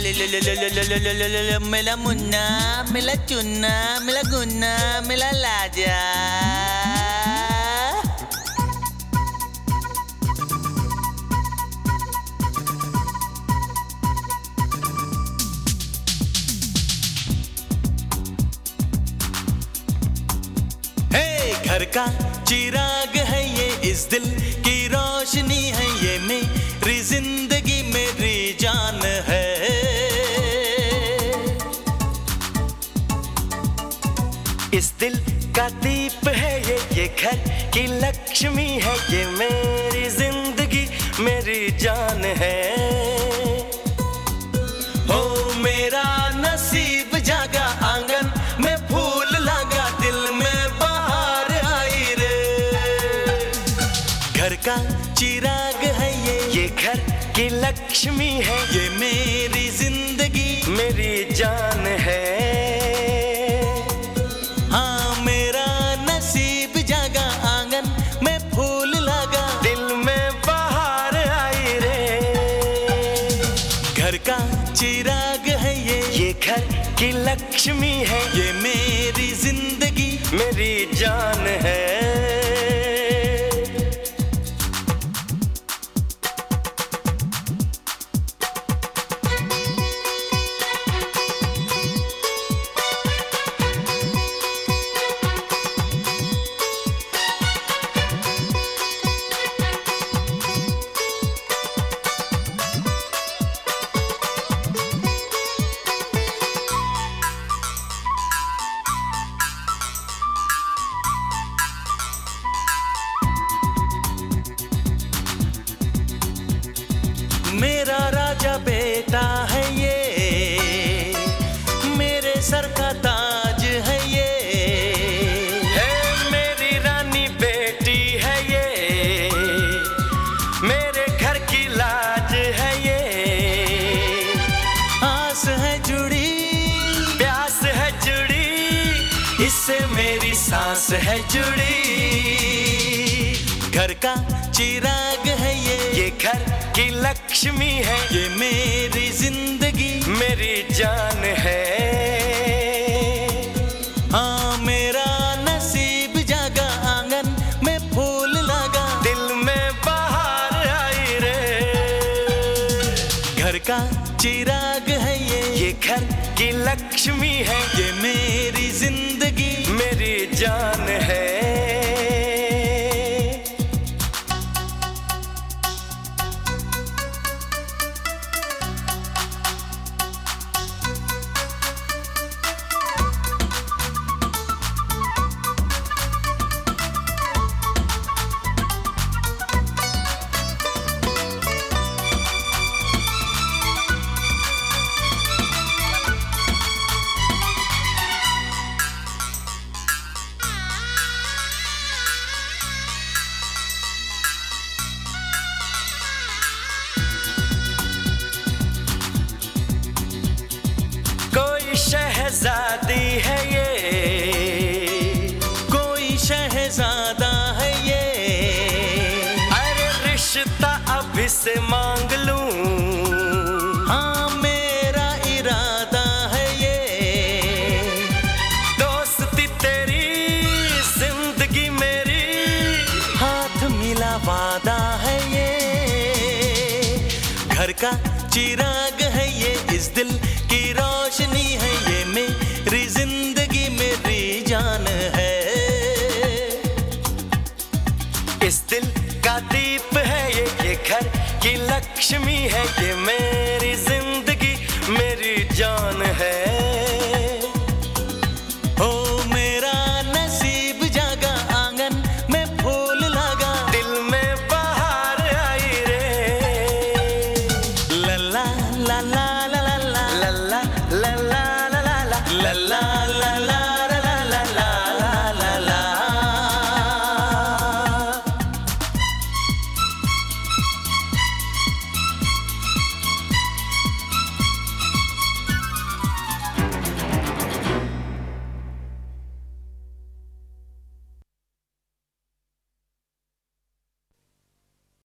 मेरा मुन्ना, मेरा चुन्ना, मेरा गुन्ना, मेरा लाजा। घर का चिराग है ये, इस दिल की रोशनी है ये, मेरी जिंदगी मेरी जान है। इस दिल का दीप है ये घर की लक्ष्मी है ये, मेरी जिंदगी मेरी जान है। हो मेरा नसीब जागा, आंगन में फूल लगा, दिल में बहार आई रे। घर का चिराग है ये घर की लक्ष्मी है ये, मेरी जिंदगी मेरी जान है। हाँ मेरा नसीब जागा, आंगन में फूल लगा, दिल में बहार आई रे। घर का चिराग है ये घर की लक्ष्मी है ये, मेरी जिंदगी मेरी जान है। मेरा राजा बेटा है ये, मेरे सर का ताज है ये, है मेरी रानी बेटी है ये, मेरे घर की लाज है ये। आस है जुड़ी, प्यास है जुड़ी, इससे मेरी सांस है जुड़ी। घर का चिराग है ये घर की लक्ष्मी है ये, मेरी जिंदगी मेरी जान है। हाँ मेरा नसीब जागा, आंगन में फूल लगा, दिल में बहार आई रे। घर का चिराग है ये घर की लक्ष्मी है ये, मेरी जिंदगी मेरी जान है। शहजादी है ये, कोई शहजादा है ये, अरे रिश्ता अभी से मांग लूं, हाँ मेरा इरादा है ये। दोस्ती तेरी जिंदगी मेरी, हाथ मिला वादा है ये। घर का चिराग है ये, इस दिल की रोशनी है ये, मेरी जिंदगी मेरी जान है। इस दिल का दीप है ये घर की लक्ष्मी है ये, मेरी जिंदगी मेरी जान है।